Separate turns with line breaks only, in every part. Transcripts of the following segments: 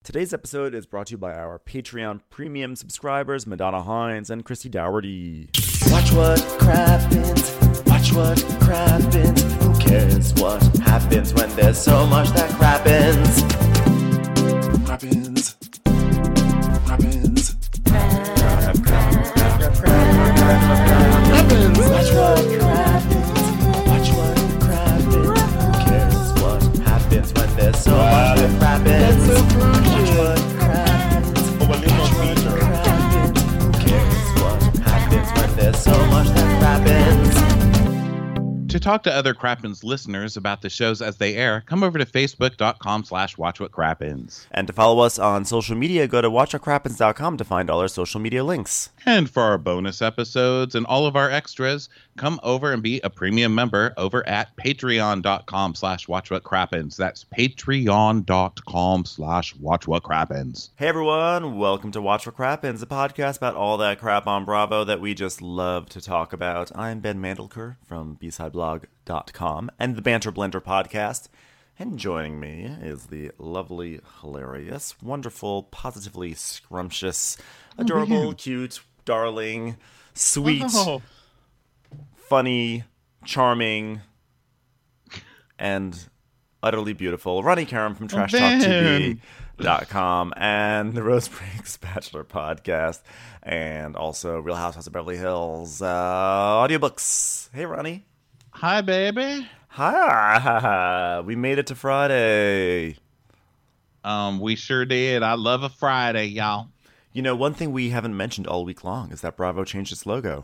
Today's episode is brought to you by our Patreon premium subscribers, Madonna Hines and Christy Dougherty.
Watch what crappens, watch what crappens. Who cares what happens when there's so much that crappens? Crappens, crappens. Watch what crappens, watch what crappens. Who cares what happens when there's so much that crappens? Watch what crappens, watch what crappens. Who cares what happens when there's so much that crappens?
To talk to other Crappens listeners about the shows as they air, come over to facebook.com/watchwhatcrappens.
And to follow us on social media, go to watchwhatcrappens.com to find all our social media links.
And for our bonus episodes and all of our extras, come over and be a premium member over at patreon.com/watchwhatcrappens. That's patreon.com/watchwhatcrappens.
Hey everyone, welcome to Watch What Crappens, a podcast about all that crap on Bravo that we just love to talk about. I'm Ben Mandelker from bsideblog.com and the Banter Blender podcast. And joining me is the lovely, hilarious, wonderful, positively scrumptious, adorable, cute, darling, sweet, funny, charming, and utterly beautiful Ronnie Karam from TrashTalkTV.com and the Rose Breaks Bachelor podcast, and also Real Housewives of Beverly Hills audiobooks. Hey, Ronnie.
Hi, baby.
Hi. We made it to Friday.
We sure did. I love a Friday, y'all.
You know, one thing we haven't mentioned all week long is that Bravo changed its logo.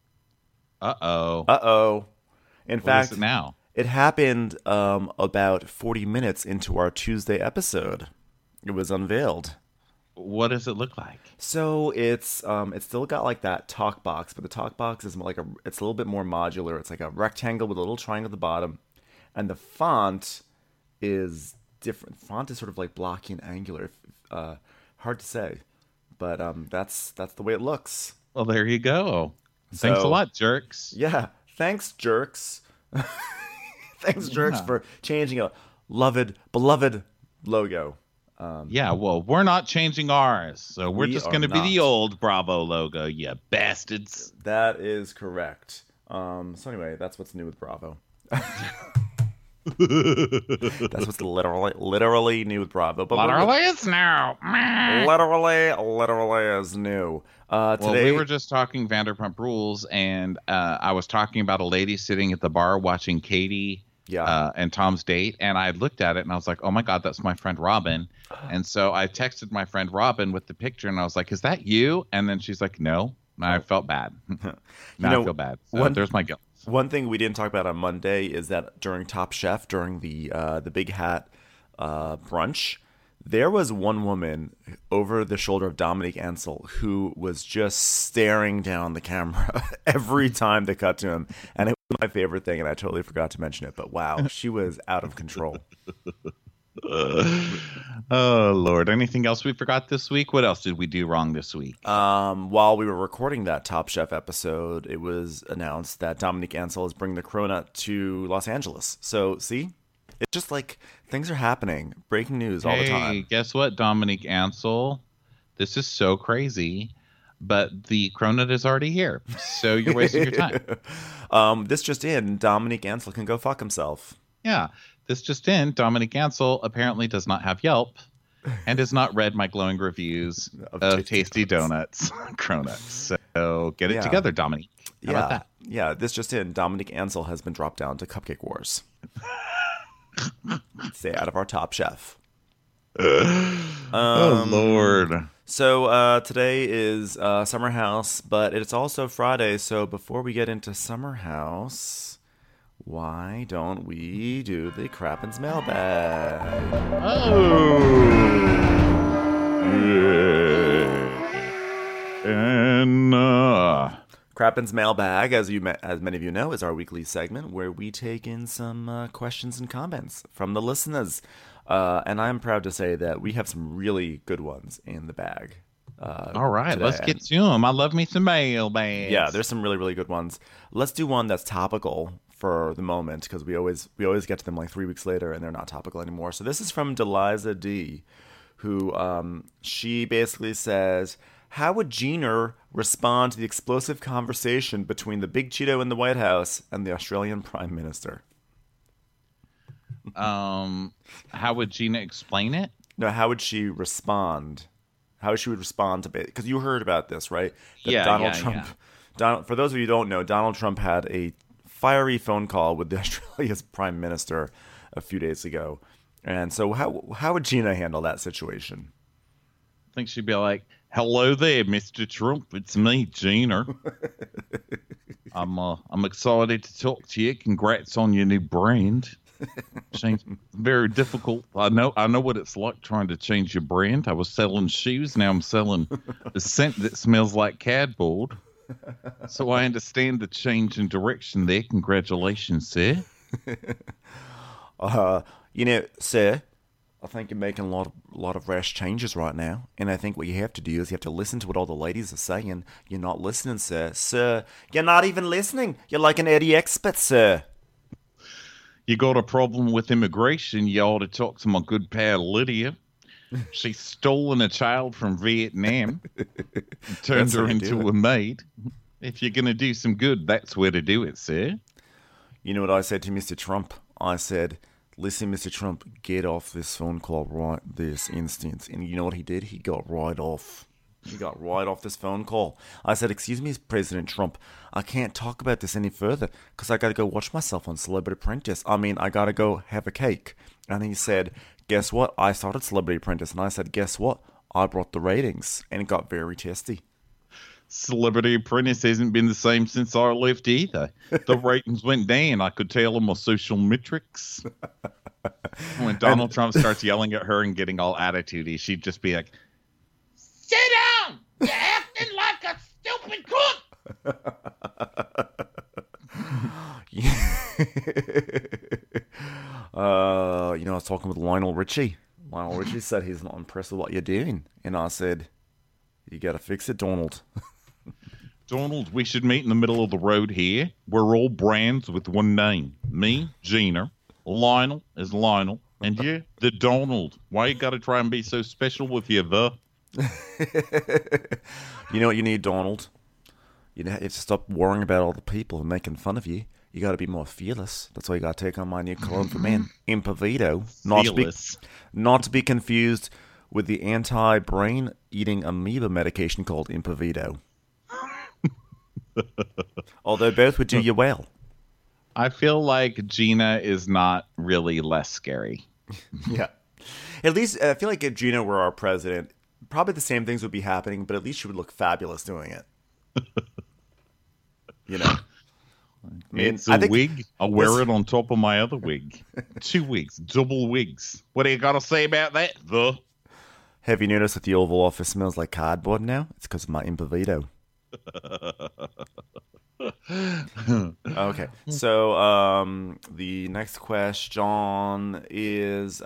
Uh-oh.
In
What
fact,
is it now?
it happened about 40 minutes into our Tuesday episode. It was unveiled.
What does it look like?
So it's still got like that talk box, but the talk box is like it's a little bit more modular. It's like a rectangle with a little triangle at the bottom, and the font is different. Font is sort of like blocky and angular. Hard to say, but that's the way it looks.
Well, there you go. Thanks a lot, jerks.
Yeah, thanks, jerks. Thanks, jerks, for changing a beloved logo.
Yeah, well, we're not changing ours, so we're just going to be the old Bravo logo, you bastards.
That is correct. So anyway, that's what's new with Bravo. That's what's literally new with Bravo. But
Literally is new.
Literally is new.
Well,
Today
we were just talking Vanderpump Rules, and I was talking about a lady sitting at the bar watching Katie and Tom's date, and I looked at it, and I was like, oh my God, that's my friend Robin. And so I texted my friend Robin with the picture, and I was like, is that you? And then she's like, no. And I felt bad. Now I feel bad. So there's my guilt.
One thing we didn't talk about on Monday is that during Top Chef, during the Big Hat brunch, there was one woman over the shoulder of Dominique Ansel who was just staring down the camera every time they cut to him. And it was my favorite thing, and I totally forgot to mention it. But wow, she was out of control.
Oh, Lord. Anything else we forgot this week? What else did we do wrong this week?
While we were recording that Top Chef episode, it was announced that Dominique Ansel is bringing the Cronut to Los Angeles. So, see? It's just like things are happening. Breaking news all the time.
Hey, guess what, Dominique Ansel? This is so crazy, but the Cronut is already here. So you're wasting your time.
This just in, Dominique Ansel can go fuck himself.
Yeah. This just in, Dominique Ansel apparently does not have Yelp and has not read my glowing reviews of Tasty Donuts Cronuts. So get it together, Dominique. How about that?
Yeah, this just in, Dominique Ansel has been dropped down to Cupcake Wars. Stay out of our Top Chef.
Oh, Lord.
So today is Summer House, but it's also Friday. So before we get into Summer House, why don't we do the Crappens mailbag?
Oh. And
Crappens mailbag, as many of you know, is our weekly segment where we take in some questions and comments from the listeners. And I'm proud to say that we have some really good ones in the bag.
All right,
today.
Let's get to them. I love me some mailbags.
Yeah, there's some really, really good ones. Let's do one that's topical for the moment, because we always get to them like 3 weeks later and they're not topical anymore. So this is from Deliza D, who she basically says, how would Gina respond to the explosive conversation between the big Cheeto in the White House and the Australian Prime Minister?
How would Gina explain it?
No, how would she respond? How she would respond to it? Because you heard about this, right? That Donald Trump. For those of you who don't know, Donald Trump had a fiery phone call with the Australia's Prime Minister a few days ago. And so how would Gina handle that situation?
I think she'd be like, hello there, Mr. Trump. It's me, Gina. I'm excited to talk to you. Congrats on your new brand. Very difficult. I know what it's like trying to change your brand. I was selling shoes. Now I'm selling a scent that smells like cardboard. So I understand the change in direction there. Congratulations, sir.
Sir, I think you're making a lot of rash changes right now. And I think what you have to do is you have to listen to what all the ladies are saying. You're not listening, sir. Sir, you're not even listening. You're like an Eddie expert, sir.
You got a problem with immigration, you ought to talk to my good pal Lydia. She's stolen a child from Vietnam and turned her into a maid. If you're going to do some good, that's where to do it, sir.
You know what I said to Mr. Trump? I said, listen, Mr. Trump, get off this phone call right this instant. And you know what he did? He got right off. He got right off this phone call. I said, excuse me, President Trump, I can't talk about this any further because I got to go watch myself on Celebrity Apprentice. I got to go have a cake. And he said, guess what? I started Celebrity Apprentice. And I said, guess what? I brought the ratings. And it got very testy.
Celebrity Apprentice hasn't been the same since I left either. The ratings went down. I could tell on my social metrics. When Donald Trump starts yelling at her and getting all attitudey, she'd just be like, sit down! You're acting like a stupid cook!
I was talking with Lionel Richie. Lionel Richie said he's not impressed with what you're doing. And I said, you got to fix it, Donald.
Donald, we should meet in the middle of the road here. We're all brands with one name. Me, Gina. Lionel is Lionel. And you, the Donald. Why you got to try and be so special with you, the?
You know what you need, Donald? You have to stop worrying about all the people and making fun of you. You got to be more fearless. That's why you got to take on my new cologne for men, Impavito. Not to be confused with the anti-brain-eating amoeba medication called Impavito. Although both would do you well.
I feel like Gina is not really less scary.
Yeah. At least, I feel like if Gina were our president, probably the same things would be happening, but at least she would look fabulous doing it. You know?
It's a wig. I'll wear it on top of my other wig. 2 wigs. Double wigs. What do you got to say about that, the?
Have you noticed that the Oval Office smells like cardboard now? It's because of my Impavito. Okay. So, the next question is,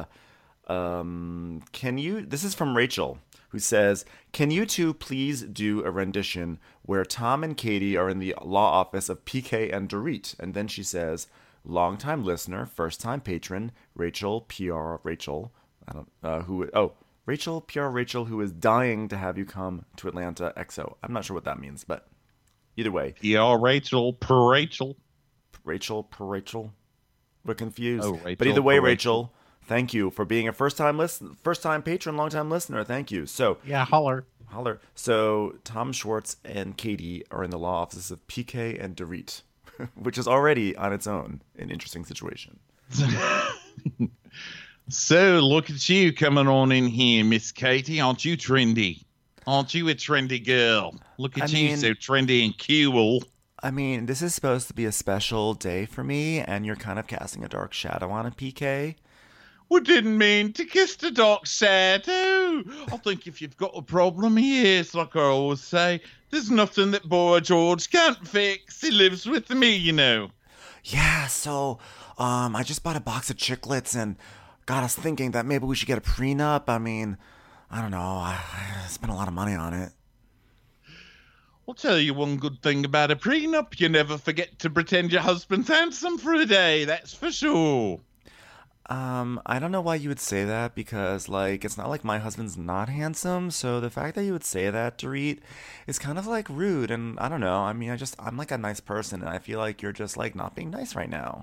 this is from Rachel, who says, can you two please do a rendition where Tom and Katie are in the law office of PK and Dorit? And then she says, longtime listener, first time patron, Rachel, PR Rachel, Rachel, PR Rachel, who is dying to have you come to Atlanta XO. I'm not sure what that means, but either way.
PR Rachel, per Rachel.
Rachel, per Rachel. We're confused.
Oh, Rachel,
but either way, Rachel, thank you for being a first time patron, long time listener. Thank you. So
yeah, holler.
So Tom Schwartz and Katie are in the law offices of PK and Dorit, which is already on its own an interesting situation.
So look at you coming on in here, Miss Katie. Aren't you trendy? Aren't you a trendy girl? Look at you, so trendy and cool.
I mean, this is supposed to be a special day for me, and you're kind of casting a dark shadow on a PK.
We didn't mean to cast a dark shadow. I think if you've got a problem here, it's like I always say, there's nothing that Boy George can't fix. He lives with me, you know.
Yeah, so I just bought a box of chiclets and got us thinking that maybe we should get a prenup. I mean, I don't know. I spent a lot of money on it.
I'll tell you one good thing about a prenup. You never forget to pretend your husband's handsome for a day. That's for sure.
I don't know why you would say that because, like, it's not like my husband's not handsome. So the fact that you would say that, Dorit, is kind of like rude. And I don't know. I mean, I'm like a nice person, and I feel like you're just like not being nice right now.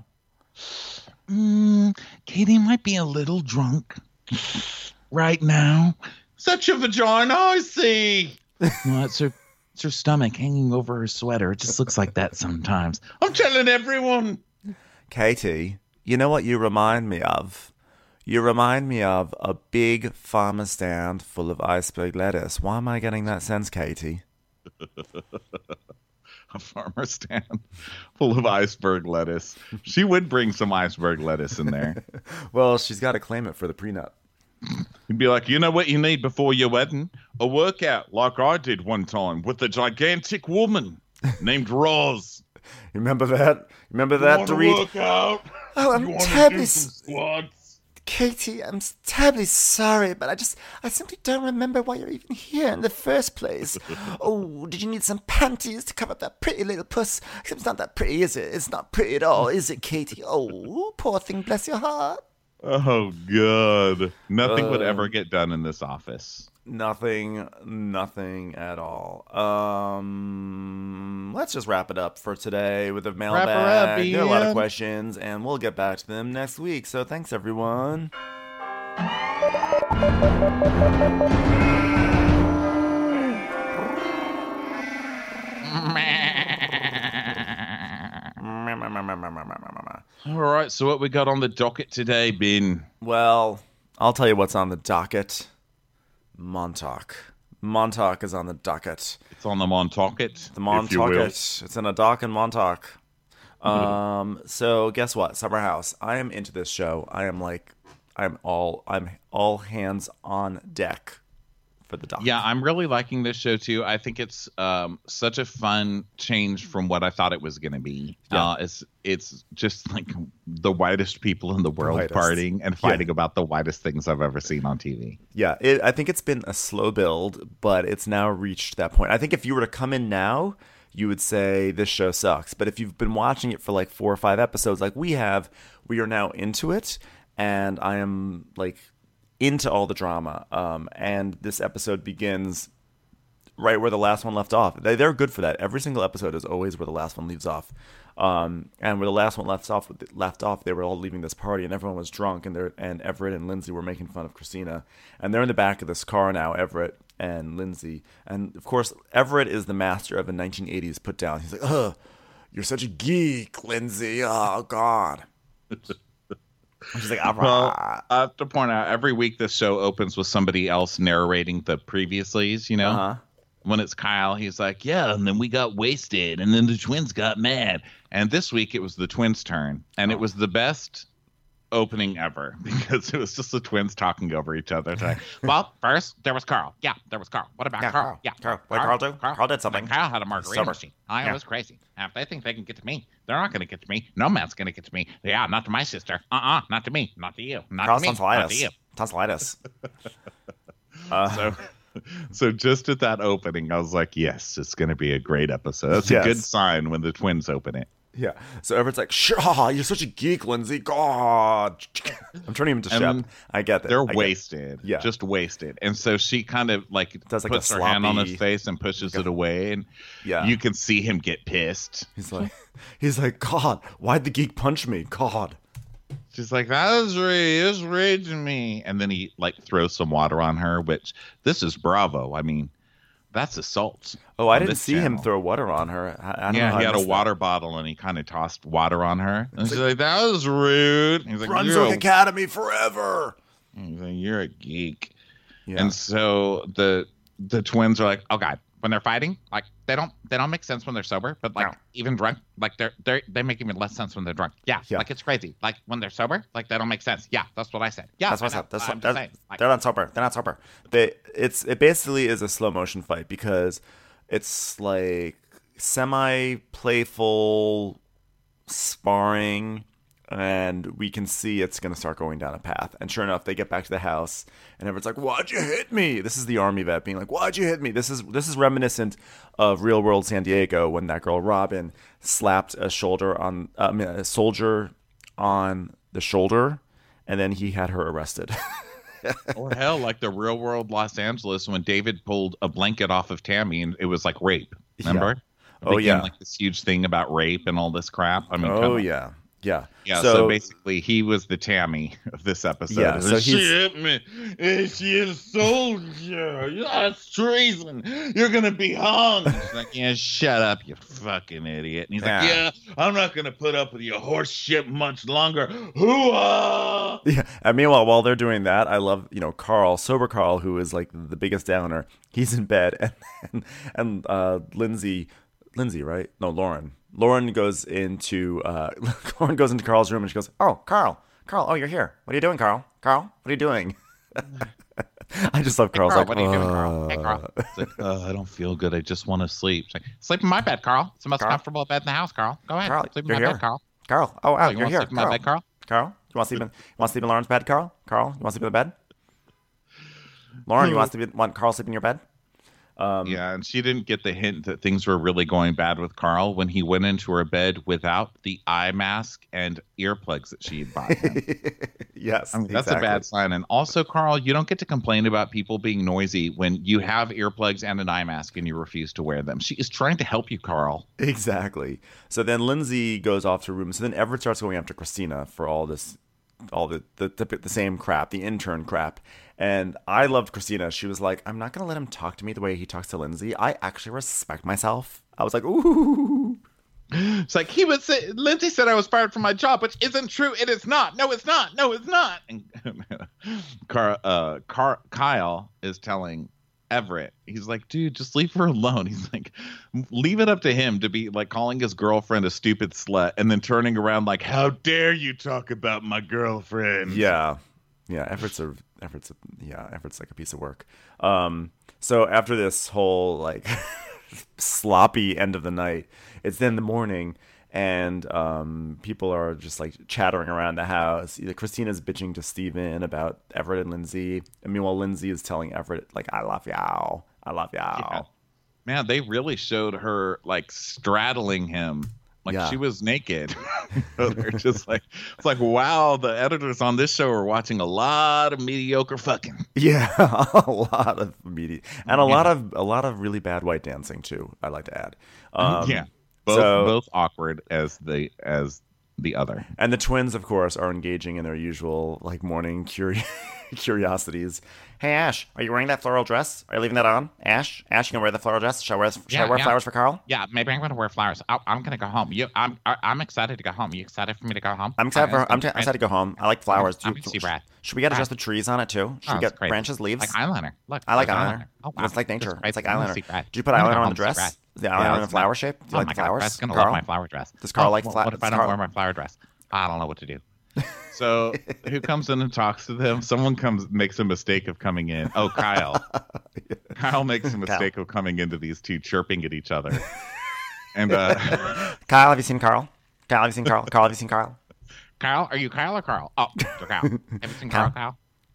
Katie might be a little drunk right now. Such a vagina, I see. Well, it's her stomach hanging over her sweater. It just looks like that sometimes. I'm telling everyone.
Katie, you know what you remind me of? You remind me of a big farmer stand full of iceberg lettuce. Why am I getting that sense, Katie?
A farmer stand full of iceberg lettuce. She would bring some iceberg lettuce in there.
Well, she's got to claim it for the prenup.
You'd be like, you know what you need before your wedding? A workout like I did one time with a gigantic woman named Roz.
You remember that? Remember that, Dorit?
Workout?
Oh, I'm terribly... Katie, I'm terribly sorry, but I simply don't remember why you're even here in the first place. Oh, did you need some panties to cover up that pretty little puss? It's not that pretty, is it? It's not pretty at all, is it, Katie? Oh, poor thing, bless your heart.
Oh, God. Nothing would ever get done in this office.
Nothing at all. Let's just wrap it up for today with a mailbag. There are a lot of questions, and we'll get back to them next week. So thanks, everyone.
All right, so what we got on the docket today, Ben?
Well, I'll tell you what's on the docket. Montauk. Montauk is on the docket.
It's on the Montaukett.
The Montaukett. It's in a dock in Montauk. So guess what? Summer House. I am into this show. I'm all hands on deck for the dock.
Yeah, I'm really liking this show too. I think it's such a fun change from what I thought it was going to be. Yeah. It's just like the whitest people in the world partying and fighting about the whitest things I've ever seen on TV.
Yeah, I think it's been a slow build, but it's now reached that point. I think if you were to come in now, you would say this show sucks. But if you've been watching it for like 4 or 5 episodes like we have, we are now into it, and I am like into all the drama. And this episode begins right where the last one left off. They're good for that. Every single episode is always where the last one leaves off. And where the last one left off, they were all leaving this party, and everyone was drunk, and Everett and Lindsay were making fun of Christina, and they're in the back of this car now, Everett and Lindsay, and of course Everett is the master of a 1980s put down. He's like, "Ugh, you're such a geek, Lindsay. Oh God." She's like,
well, I have to point out, every week this show opens with somebody else narrating the previouslys, you know? Uh-huh. When it's Kyle, he's like, yeah, and then we got wasted, and then the twins got mad. And this week it was the twins' turn, and it was the best opening ever because it was just the twins talking over each other. It's like, well, first there was Carl. Yeah, there was Carl. What about Carl? Yeah,
Carl. What did Carl do? Carl did something.
Kyle had a margarita machine. I was crazy. Now, if they think they can get to me, they're not going to get to me. No man's going to get to me. Yeah, not to my sister. Not to me. Not to you. Not
Carl's
to me. Not to you.
Tonsillitis.
So just at that opening, I was like, yes, it's going to be a great episode. That's a good sign when the twins open it.
Yeah. So Everett's like, sure, you're such a geek, Lindsay. God. I'm turning him to Shep. I get that.
They're wasted. Yeah. Just wasted. And so she kind of like
does like
puts her hand on his face and pushes it away. And you can see him get pissed.
He's like, God, why'd the geek punch me? God.
She's like, that is raging me. And then he like throws some water on her, which this is Bravo. I mean, that's assault.
Oh, I didn't see him throw water on her. I don't know
he had a water bottle and he kind of tossed water on her. And she's like, that was rude. He's like,
Brunswick Academy forever.
He's like, you're a geek. Yeah. And so the twins are like, oh God, when they're fighting, like they don't make sense when they're sober, but like even drunk, like they make even less sense when they're drunk. Yeah, like it's crazy. Like when they're sober, like they don't make sense. Yeah, that's what I said. Yeah,
that's what I said. They're not sober. They're not sober. It basically is a slow motion fight because it's like semi playful sparring. And we can see it's going to start going down a path. And sure enough, they get back to the house, and everyone's like, "Why'd you hit me?" This is the army vet being like, "Why'd you hit me?" This is reminiscent of Real World San Diego when that girl Robin slapped a soldier on the shoulder, and then he had her arrested.
Or hell, like the Real World Los Angeles when David pulled a blanket off of Tammy and it was like rape. Remember?
Yeah. Oh, yeah.
Like this huge thing about rape and all this crap. I mean,
oh, yeah. Yeah.
Yeah. So basically, he was the Tammy of this episode.
Yeah. So
she hit me. She assaulted you. That's treason. You're gonna be hung. She's like, yeah, shut up, you fucking idiot. And he's like, yeah, I'm not gonna put up with your horse shit much longer. Hoo-ah!
Yeah. And meanwhile, while they're doing that, I love Carl, sober Carl, who is like the biggest downer. He's in bed, and Lindsay, right? No, Lauren. Lauren goes into Carl's room and she goes, "Oh, Carl, oh, you're here. What are you doing, Carl? What are you doing?" I just love Carl's.
Hey, Carl, what are you doing, Carl? Hey, Carl. It's like, I don't feel good. I just want to sleep. It's like, sleep in my bed, Carl. It's the most comfortable bed in the house, Carl. Go ahead, sleep in my bed, Carl.
Carl, oh wow, you're here.
Sleep in my bed, Carl.
Carl, you want to sleep in Lauren's bed, Carl? Carl, you want to sleep in the bed? Lauren, you want Carl sleep in your bed?
Yeah, and she didn't get the hint that things were really going bad with Carl when he went into her bed without the eye mask and earplugs that she had bought him.
Yes,
I mean, that's a bad sign. And also, Carl, you don't get to complain about people being noisy when you have earplugs and an eye mask and you refuse to wear them. She is trying to help you, Carl.
Exactly. So then Lindsay goes off to her room. So then Everett starts going after Christina for all the same crap, the intern crap. And I loved Christina. She was like, I'm not going to let him talk to me the way he talks to Lindsay. I actually respect myself. I was like, ooh.
It's like, Lindsay said I was fired from my job, which isn't true. It is not. No, it's not. No, it's not. And Kyle is telling Everett, he's like, dude, just leave her alone. He's like, leave it up to him to be like calling his girlfriend a stupid slut and then turning around like, how dare you talk about my girlfriend?
Yeah. Everett's like a piece of work. So after this whole like sloppy end of the night, it's then the morning, and people are just like chattering around the house. Christina's bitching to Steven about Everett and Lindsay. And meanwhile, Lindsay is telling Everett like, I love y'all. Yeah.
Man, they really showed her like straddling him. Like she was naked. So they're just like, it's like, wow, the editors on this show are watching a lot of mediocre fucking.
Yeah, a lot of media and a lot of really bad white dancing too. I'd like to add.
Both awkward as the other.
And the twins, of course, are engaging in their usual like morning curiosities. Hey, Ash, are you wearing that floral dress? Are you leaving that on? Ash, you gonna wear the floral dress? Should I wear flowers for Carl?
Yeah, maybe I'm gonna wear flowers. I'm gonna go home. I'm excited to go home. You excited for me to go home?
I'm excited to go home. I like flowers.
Brad.
Should we get just the trees on it too? Should we get branches, leaves?
Like eyeliner. Look,
I like eyeliner. Oh, wow. It's like nature. It's like eyeliner. Did you put eyeliner on the dress? The eyeliner in the flower shape? Do you like the flowers?
Brad's gonna love my flower dress.
Does Carl like flowers?
What if I don't wear my flower dress? I don't know what to do. So who comes in and talks to them? Someone makes a mistake of coming in. Oh, Kyle. Kyle makes a mistake of coming into these two chirping at each other. And
Kyle, have you seen Carl? Carl, have you seen Carl?
Kyle, are you Kyle or Carl? Oh, you're Kyle. Have you seen Kyle?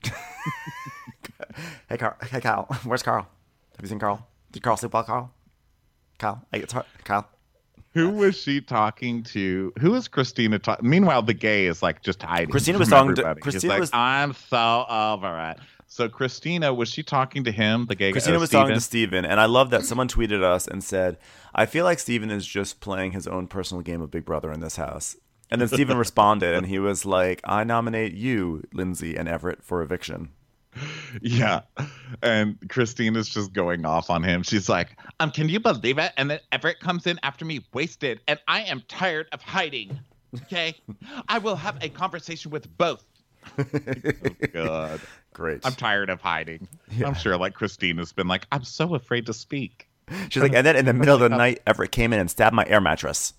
Hey, Kyle. Where's Carl? Have you seen Carl? Did Carl sleep well, Carl? Kyle.
Who was she talking to? Who was Christina talking? Meanwhile, the gay is like just hiding.
Christina was talking to.
I'm so over it. So Christina, was she talking to him? The gay.
Christina was talking to Steven, and I love that someone tweeted us and said, "I feel like Steven is just playing his own personal game of Big Brother in this house." And then Steven responded, and he was like, "I nominate you, Lindsay and Everett, for eviction."
Yeah. And Christina's just going off on him. She's like, can you believe it? And then Everett comes in after me wasted, and I am tired of hiding. Okay? I will have a conversation with both. Oh, God.
Great.
I'm tired of hiding. Yeah. I'm sure like Christina's been like, I'm so afraid to speak.
She's like, and then in the middle of the night, Everett came in and stabbed my air mattress.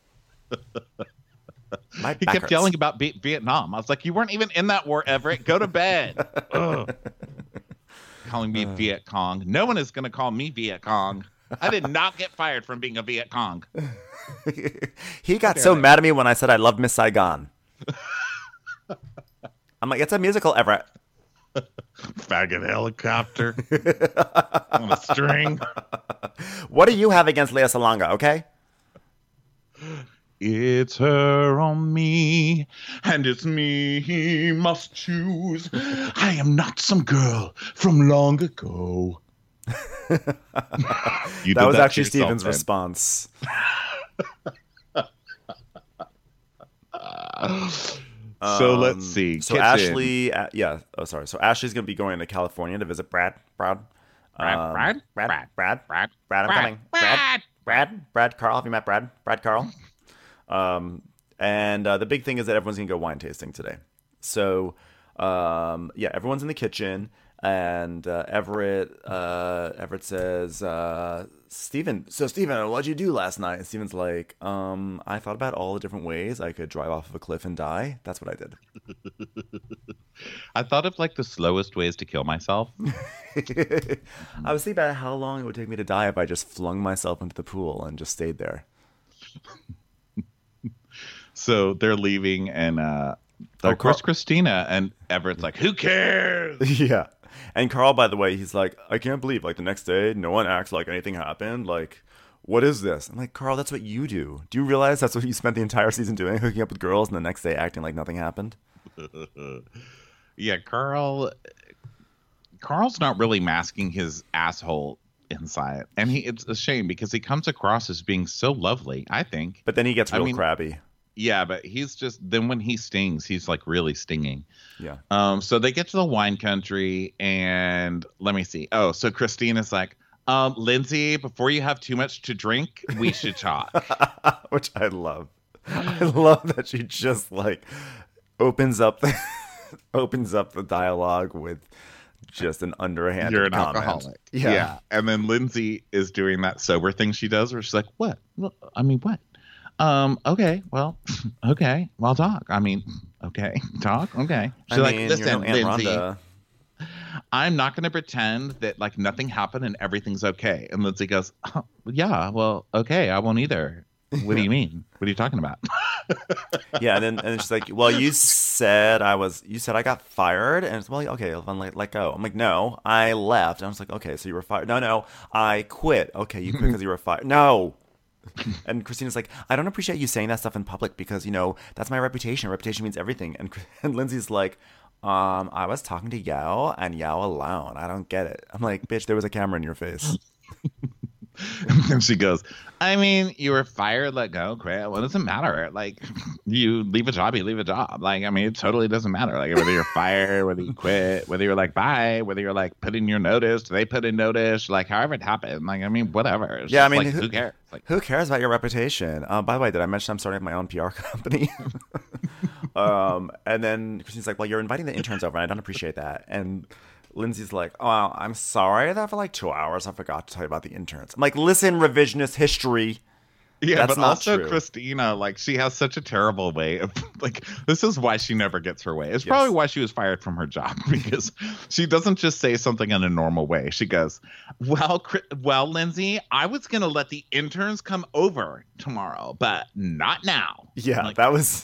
He kept yelling about Vietnam. I was like, you weren't even in that war, Everett. Go to bed. Calling me Viet Cong. No one is going to call me Viet Cong. I did not get fired from being a Viet Cong.
He got so mad at me when I said I loved Miss Saigon. I'm like, it's a musical, Everett.
Faggot helicopter on a string.
What do you have against Lea Salonga, okay?
It's her or me, and it's me he must choose. I am not some girl from long ago.
That was actually Steven's response.
So let's see.
So Ashley, So Ashley's gonna be going to California to visit Brad. I'm coming. Brad. Carl. Have you met Brad? Carl. And the big thing is that everyone's gonna go wine tasting today. So everyone's in the kitchen. And Everett says, Steven, what'd you do last night? And Steven's like, I thought about all the different ways I could drive off of a cliff and die. That's what I did.
I thought of like the slowest ways to kill myself.
I was thinking about how long it would take me to die if I just flung myself into the pool and just stayed there.
So they're leaving, and of course Christina, and Everett's like, who cares?
Yeah. And Carl, by the way, he's like, I can't believe, like, the next day, no one acts like anything happened. Like, what is this? I'm like, Carl, that's what you do. Do you realize that's what you spent the entire season doing, hooking up with girls, and the next day acting like nothing happened?
Yeah, Carl's not really masking his asshole inside. And it's a shame because he comes across as being so lovely, I think.
But then he gets real crabby.
Yeah, but he's just, then when he stings, he's like really stinging.
Yeah.
So they get to the wine country, and let me see. Oh, so Christina's like, Lindsay, before you have too much to drink, we should talk.
Which I love. I love that she just like opens up the dialogue with just an underhanded
You're an
comment.
alcoholic.
Yeah.
And then Lindsay is doing that sober thing she does where she's like, what? I mean, what? Okay, well, okay, well, talk. I mean, okay, talk. Okay. She's like, listen, Lindsay, Rhonda. I'm not going to pretend that like nothing happened and everything's okay. And Lindsay goes, oh, yeah, well, okay, I won't either. What do you mean? What are you talking about?
Yeah, and then she's like, well, you said I got fired, and it's, well, okay, then let go. I'm like, no, I left. And I was like, okay, so you were fired. No, I quit. Okay, you quit because you were fired. No. And Christina's like, I don't appreciate you saying that stuff in public because, you know, that's my reputation. Reputation means everything. And Lindsay's like, I was talking to Yao and Yao alone. I don't get it. I'm like, bitch, there was a camera in your face.
And she goes, I mean, you were fired, let go, quit. What does it matter? Like, you leave a job, you leave a job. Like, I mean, it totally doesn't matter. Like, whether you're fired, whether you quit, whether you're like, bye, whether you're like, put in your notice, they put in notice, like, however it happened. Like, I mean, whatever. It's
yeah, I mean,
like, who cares? Like,
who cares about your reputation? By the way, did I mention I'm starting my own PR company? And then Christina's like, well, you're inviting the interns over, and I don't appreciate that. And Lindsay's like, oh, I'm sorry that for like 2 hours I forgot to tell you about the interns. I'm like, listen, revisionist history.
Yeah, that's but also
true.
Christina, like, she has such a terrible way of, like, this is why she never gets her way. It's probably why she was fired from her job, because she doesn't just say something in a normal way. She goes, well, Lindsay, I was going to let the interns come over tomorrow, but not now.
Yeah,
like,
that was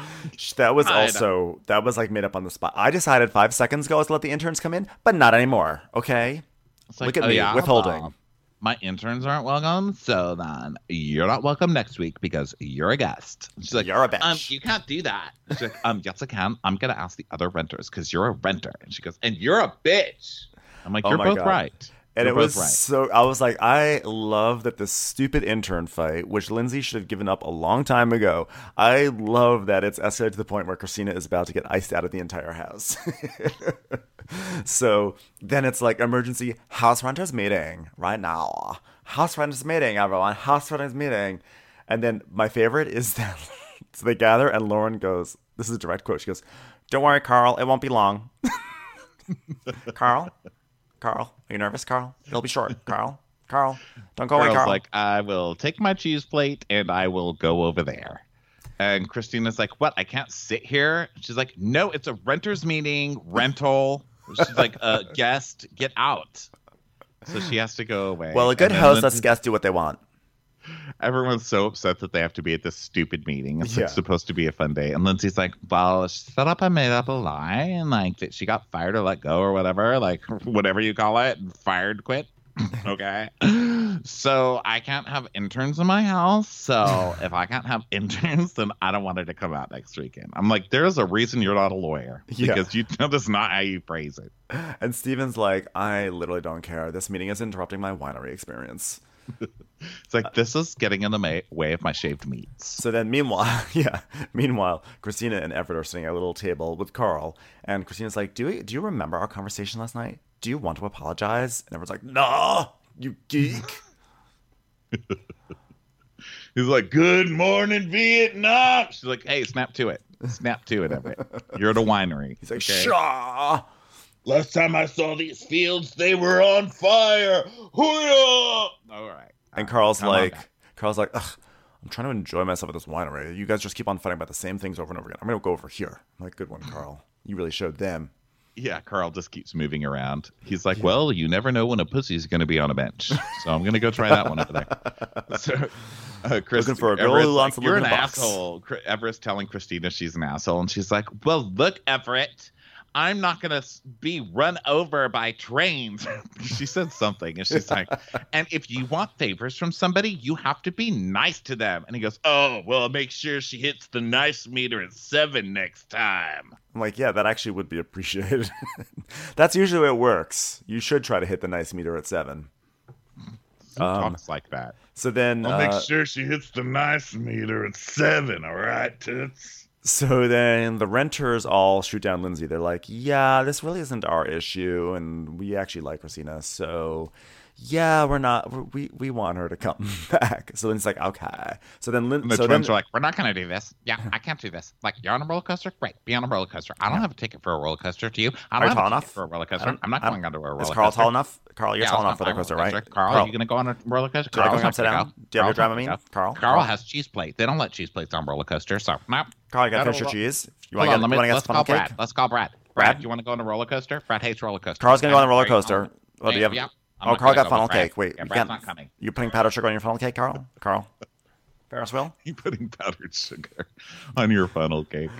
like made up on the spot. I decided 5 seconds ago to let the interns come in, but not anymore. Okay.
It's like,
look at me withholding.
My interns aren't welcome, so then you're not welcome next week because you're a guest. She's like,
you're a bitch.
You can't do that. She's like, yes, I can. I'm gonna ask the other renters because you're a renter. And she goes, and you're a bitch. I'm like, you're both right.
And it was so, I was like, I love that this stupid intern fight, which Lindsay should have given up a long time ago. I love that it's escalated to the point where Christina is about to get iced out of the entire house. So then it's like emergency house renters meeting right now. House renters meeting, everyone. House renters meeting. And then my favorite is that so they gather and Lauren goes, this is a direct quote. She goes, don't worry, Carl. It won't be long. Carl, are you nervous, Carl? It'll be short, Carl. Don't go away, Carl.
Like, I will take my cheese plate and I will go over there. And Christina's like, what? I can't sit here? She's like, no, it's a renters meeting, rental. She's like, guest, get out. So she has to go away.
Well, a good host lets guests do what they want.
Everyone's so upset that they have to be at this stupid meeting. It's like supposed to be a fun day. And Lindsay's like, well, shut up, I made up a lie. And like that she got fired or let go or whatever. Like whatever you call it. Fired, quit. Okay. So I can't have interns in my house. So if I can't have interns, then I don't want her to come out next weekend. I'm like, there's a reason you're not a lawyer. Because you know that's not how you phrase it.
And Steven's like, I literally don't care. This meeting is interrupting my winery experience.
It's like, this is getting in the way of my shaved meats.
So then meanwhile, Christina and Everett are sitting at a little table with Carl. And Christina's like, do you remember our conversation last night? Do you want to apologize? And Everett's like, nah, you geek.
He's like, good morning, Vietnam. She's like, hey, snap to it. Snap to it, Everett. You're at a winery.
He's like, Shaw.
Last time I saw these fields, they were on fire. Hoo-yah! All right.
And Carl's like, ugh, I'm trying to enjoy myself at this winery. You guys just keep on fighting about the same things over and over again. I'm going to go over here. I'm like, good one, Carl. You really showed them.
Yeah, Carl just keeps moving around. He's like, well, you never know when a pussy's going to be on a bench. So I'm going to go try that one over there. So Chris,
looking for a girl who wants to
you're
live
an
in a box.
asshole. Everett's telling Christina she's an asshole. And she's like, well, look, Everett, I'm not going to be run over by trains. She said something. And she's like, and if you want favors from somebody, you have to be nice to them. And he goes, oh, well, make sure she hits the nice meter at 7 next time.
I'm like, yeah, that actually would be appreciated. That's usually how it works. You should try to hit the nice meter at 7.
Who talks like that?
So then
I'll make sure she hits the nice meter at 7, all right, toots?
So then the renters all shoot down Lindsay. They're like, yeah, this really isn't our issue, and we actually like Christina, so yeah, we want her to come back. So Lindsay's like, okay. So then
the twins are like, we're not going to do this. Yeah, I can't do this. Like, you're on a roller coaster? Great, be on a roller coaster. I don't have a ticket for a roller coaster. Do you? I don't have a ticket for a roller coaster. I'm not going onto a roller coaster.
Is Carl tall enough? Carl, you're tall enough for the coaster, right?
Carl, are you going to go on a roller coaster?
Carl's upside down. Do you have your Dramamine?
Carl has cheese plate. They don't let cheese plates on roller coasters, so no.
Carl, you got to finish your cheese. You want to
let's
get funnel cake?
Brad. Let's call Brad. Brad, you want to go on a roller coaster? Brad hates roller coasters.
Carl's going to go on the roller coaster. Oh, do you have...
Yeah.
Carl got funnel cake. Wait,
yeah, Brad's not coming.
You putting powdered sugar on your funnel cake, Carl? Ferris wheel?
You putting powdered sugar on your funnel cake.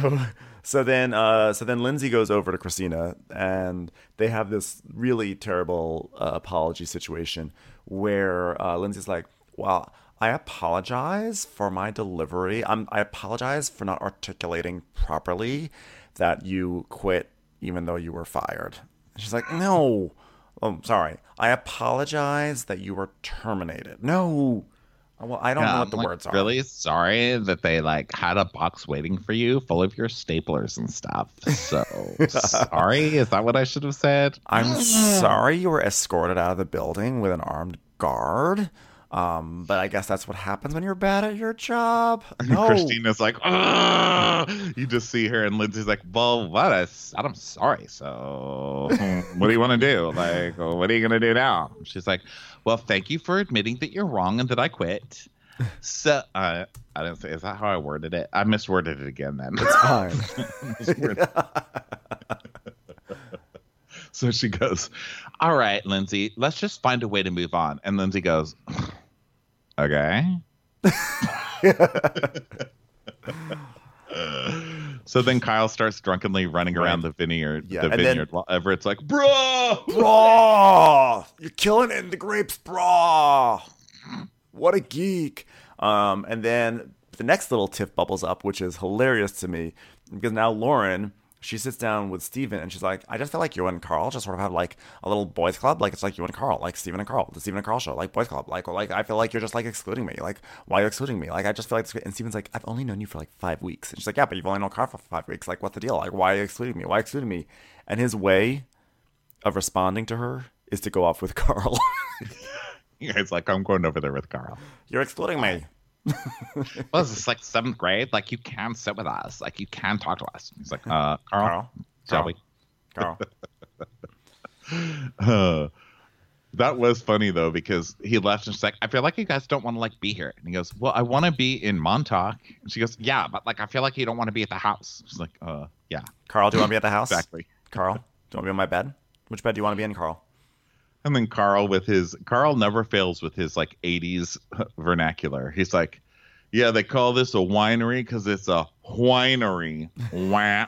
So then Lindsay goes over to Christina, and they have this really terrible apology situation where Lindsay's like, well, I apologize for my delivery. I apologize for not articulating properly that you quit even though you were fired. And she's like, no. Oh, sorry. I apologize that you were terminated. No. Well, I don't know what the words are.
Really sorry that they had a box waiting for you full of your staplers and stuff. So sorry. Is that what I should have said?
I'm sorry you were escorted out of the building with an armed guard. But I guess that's what happens when you're bad at your job. No.
Christina's like, ugh! You just see her, and Lindsay's like, well, I'm sorry. So what do you want to do? What are you going to do now? She's like, well, thank you for admitting that you're wrong and that I quit. So I didn't say, is that how I worded it? I misworded it again then.
It's fine.
So she goes, all right, Lindsay, let's just find a way to move on. And Lindsay goes, okay. So then Kyle starts drunkenly running around the vineyard.
Yeah,
while Everett's like, bro,
you're killing it in the grapes, bro. What a geek. And then the next little tiff bubbles up, which is hilarious to me, because now Lauren, she sits down with Steven and she's like, I just feel like you and Carl just sort of have a little boys club. It's like you and Carl, like Steven and Carl, the Steven and Carl show, boys club. Like I feel like you're just excluding me. Why are you excluding me? I just feel like this. And Steven's like, I've only known you for 5 weeks. And she's like, yeah, but you've only known Carl for 5 weeks. What's the deal? Why are you excluding me? Why excluding me? And his way of responding to her is to go off with Carl.
It's like, I'm going over there with Carl.
You're excluding me.
Well, is this 7th grade? You can sit with us. You can talk to us. He's like, Carl, shall we?
Carl.
That was funny though, because he left and she's like, I feel like you guys don't want to be here. And he goes, well, I want to be in Montauk. And she goes, yeah, but I feel like you don't want to be at the house. She's like, yeah.
Carl, do you want to be at the house?
Exactly.
Carl, do you want to be on my bed? Which bed do you want to be in, Carl?
And then Carl never fails with his 80s vernacular. He's like, yeah, they call this a winery because it's a winery. Wah,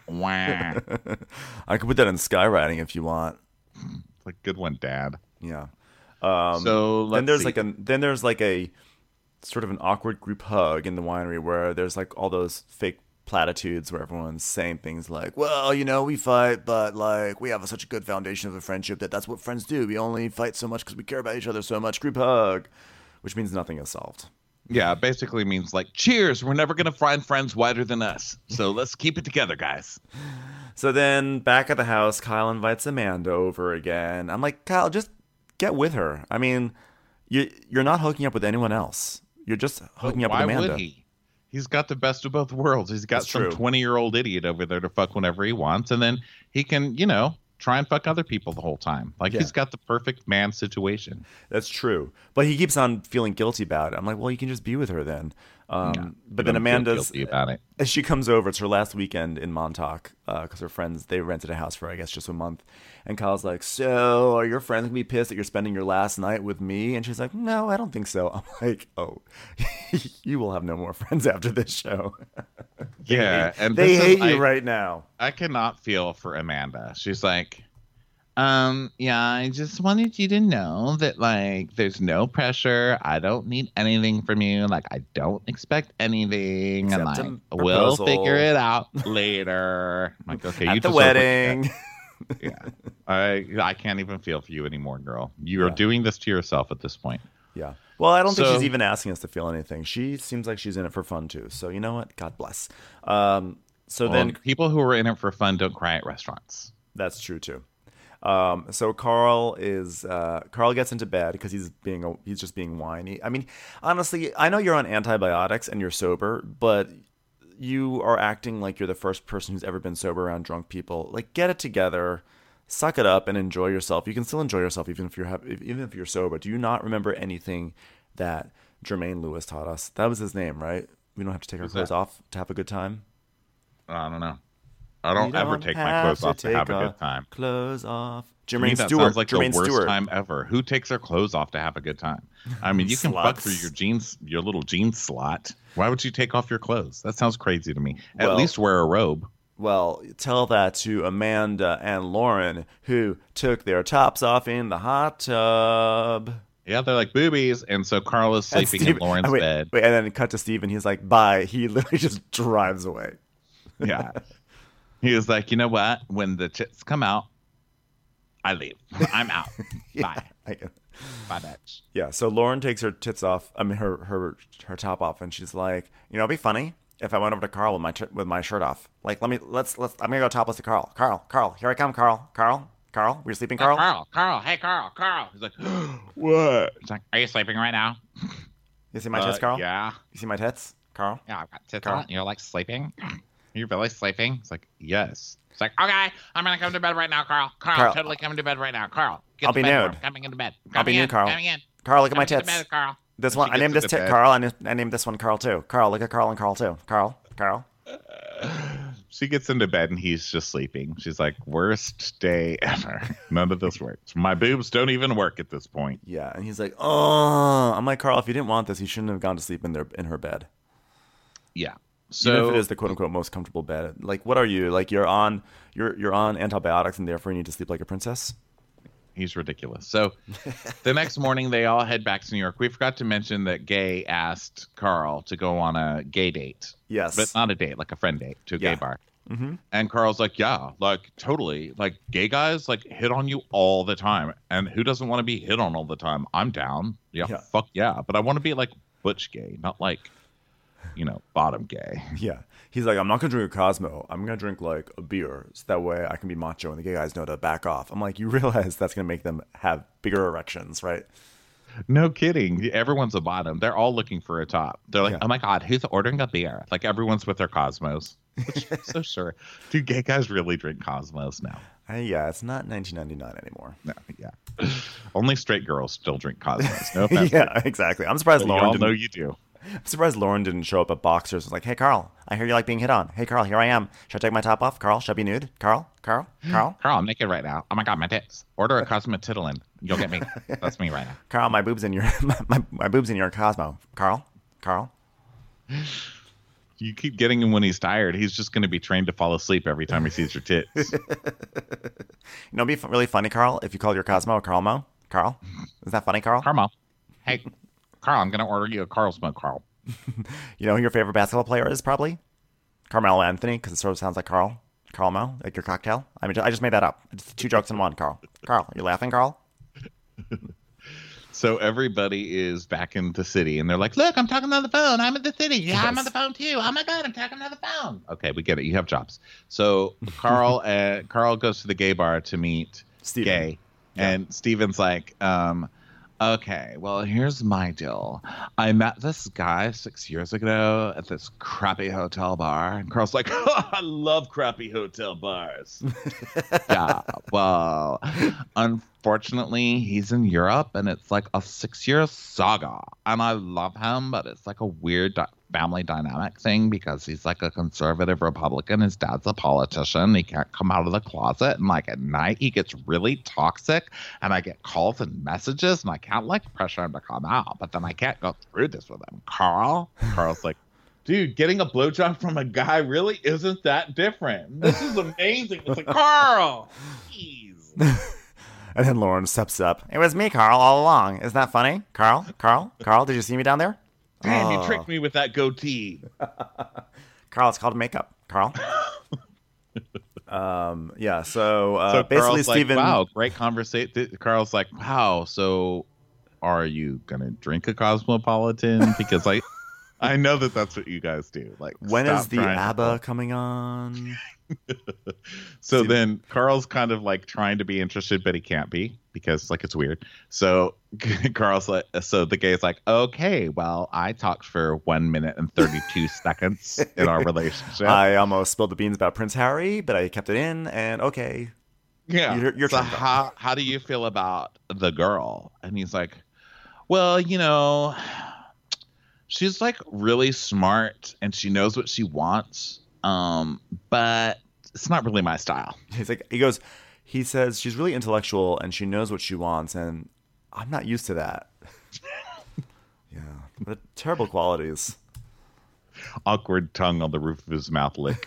wah.
I could put that in skywriting if you want.
Good one, Dad.
Yeah. Then there's like a sort of an awkward group hug in the winery where there's like all those fake platitudes where everyone's saying things like, well, we fight, but like we have such a good foundation of a friendship that's what friends do. We only fight so much because we care about each other so much. Group hug, which means nothing is solved.
Yeah, it basically means like, cheers, we're never going to find friends wider than us. So let's keep it together, guys.
So then back at the house, Kyle invites Amanda over again. I'm like, Kyle, just get with her. I mean, you're not hooking up with anyone else. You're just hooking up with Amanda. Why would he?
He's got the best of both worlds. He's got some 20-year-old idiot over there to fuck whenever he wants. And then he can, try and fuck other people the whole time. Like, he's got the perfect man situation.
That's true. But he keeps on feeling guilty about it. I'm like, well, you can just be with her then. But then Amanda's
guilty about it.
As she comes over, it's her last weekend in Montauk because her friends, they rented a house for, I guess, just a month. And Kyle's like, so are your friends going to be pissed that you're spending your last night with me? And she's like, no, I don't think so. I'm like, oh, you will have no more friends after this show. They hate you right now.
I cannot feel for Amanda. She's like, I just wanted you to know that, like, there's no pressure. I don't need anything from you. Like, I don't expect anything. Except and, like, we'll figure it out later. I'm like, okay,
at the wedding.
Yeah. I can't even feel for you anymore, girl. You are doing this to yourself at this point.
Yeah. Well, I don't think she's even asking us to feel anything. She seems like she's in it for fun, too. So, you know what? God bless. Then
people who are in it for fun don't cry at restaurants.
That's true, too. So Carl gets into bed because he's just being whiny. I mean, honestly, I know you're on antibiotics and you're sober, but you are acting like you're the first person who's ever been sober around drunk people. Like, get it together, suck it up, and enjoy yourself. You can still enjoy yourself even if you're sober. Do you not remember anything that Jermaine Lewis taught us? That was his name, right? We don't have to take our clothes off to have a good time.
I don't know. I don't ever take my clothes off to have a good time.
Clothes off.
Jermaine Stewart. Sounds like Jermaine the worst Stewart. Time ever. Who takes their clothes off to have a good time? I mean, you can fuck through your jeans, your little jeans slot. Why would you take off your clothes? That sounds crazy to me. At least wear a robe.
Well, tell that to Amanda and Lauren, who took their tops off in the hot tub.
Yeah, they're like boobies. And so Carl is sleeping in Lauren's bed.
Wait, and then cut to Steve, and he's like, bye. He literally just drives away.
Yeah. He was like, you know what? When the tits come out, I leave. I'm out. Bye. Bye, bitch.
Yeah. So Lauren takes her tits off. I mean, her top off, and she's like, it'd be funny if I went over to Carl with my shirt off. Like, let's. I'm gonna go topless to Carl. Carl, here I come, Carl. We're sleeping, Carl.
Hey, Carl. He's like, what? He's like, are you sleeping right now?
You see my tits, Carl?
Yeah.
You see my tits, Carl?
Yeah, I've got tits on. You're like sleeping. You're really sleeping? It's like, yes. It's like, okay, I'm going to come to bed right now, Carl. Carl, totally coming to bed right now. Carl,
I'll be nude.
Coming into bed.
I'll be nude, Carl.
Coming in.
Carl, look at my tits.
Bed, Carl.
This one, I named this tit Carl. I named this one Carl, too. Carl, look at Carl and Carl, too. Carl.
She gets into bed and he's just sleeping. She's like, worst day ever. None of this works. My boobs don't even work at this point.
Yeah, and he's like, oh. I'm like, Carl, if you didn't want this, you shouldn't have gone to sleep in her bed.
Yeah. So,
even if it is the quote unquote most comfortable bed, like, what are you? Like, you're on antibiotics and therefore you need to sleep like a princess?
He's ridiculous. So the next morning they all head back to New York. We forgot to mention that Gay asked Carl to go on a gay date.
Yes.
But not a date, like a friend date to a gay bar. Mm-hmm. And Carl's like, yeah, like totally. Like, gay guys like hit on you all the time. And who doesn't want to be hit on all the time? I'm down. Yeah. Fuck yeah. But I want to be like butch gay, not like, bottom gay.
Yeah. He's like, I'm not going to drink a Cosmo. I'm going to drink like a beer. So that way I can be macho and the gay guys know to back off. I'm like, you realize that's going to make them have bigger erections, right?
No kidding. Everyone's a bottom. They're all looking for a top. They're like, oh my God, who's ordering a beer? Like, everyone's with their Cosmos. Which I'm so sure. Do gay guys really drink Cosmos now?
Yeah, it's not 1999 anymore.
No, yeah. Only straight girls still drink Cosmos. No offense.
Yeah, exactly. I'm surprised Lauren
all know you do.
I'm surprised Lauren didn't show up at Boxers. It's like, hey, Carl, I hear you like being hit on. Hey, Carl, here I am. Should I take my top off? Carl, should I be nude? Carl,
I'm naked right now. Oh my God, my tits. Order a Cosmo Tiddlin. You'll get me. That's me right now.
Carl, my boobs in your my boobs in your Cosmo. Carl.
You keep getting him when he's tired. He's just going to be trained to fall asleep every time he sees your tits.
It'd be really funny, Carl, if you called your Cosmo a Carlmo. Carl? Is that funny, Carl?
Carmel. Hey, Carl, I'm going to order you a Carl Smoke, Carl.
You know who your favorite basketball player is, probably? Carmelo Anthony, because it sort of sounds like Carl. Carl, like your cocktail. I mean, I just made that up. It's 2 jokes in one, Carl. Carl, you laughing, Carl?
So everybody is back in the city, and they're like, look, I'm talking on the phone. I'm in the city. Yeah, yes. I'm on the phone, too. Oh, my God, I'm talking on the phone. Okay, we get it. You have jobs. So Carl goes to the gay bar to meet
Steven.
Gay. Yeah. And Steven's like, okay, well, here's my deal. I met this guy 6 years ago at this crappy hotel bar. And Carl's like, oh, I love crappy hotel bars. Yeah, well, unfortunately, he's in Europe, and it's like a 6-year saga. And I love him, but it's like a weird family dynamic thing because he's like a conservative Republican. His dad's a politician. He can't come out of the closet. And like at night, he gets really toxic. And I get calls and messages, and I can't like pressure him to come out. But then I can't go through this with him. Carl's like, dude, getting a blowjob from a guy really isn't that different. This is amazing. It's like, Carl, jeez.
And then Lauren steps up. It was me, Carl, all along. Isn't that funny? Carl, did you see me down there?
Damn, you tricked me with that goatee.
Carl, it's called makeup. Carl. Yeah, so basically
Carl's
Steven...
like, wow, great conversation. Carl's like, wow, so are you going to drink a Cosmopolitan? Because I know that's what you guys do. Like,
when is the ABBA coming on?
So then Carl's kind of like trying to be interested, but he can't be because like it's weird. So Carl's like, so the gay's like, okay, well, I talked for 1 minute and 32 seconds in our relationship.
I almost spilled the beans about Prince Harry, but I kept it in, and okay.
Yeah.
You're
so how do you feel about the girl? And he's like, well, you know, she's like really smart and she knows what she wants. But it's not really my style.
He says she's really intellectual and she knows what she wants, and I'm not used to that. Yeah, but terrible qualities.
Awkward tongue on the roof of his mouth lick.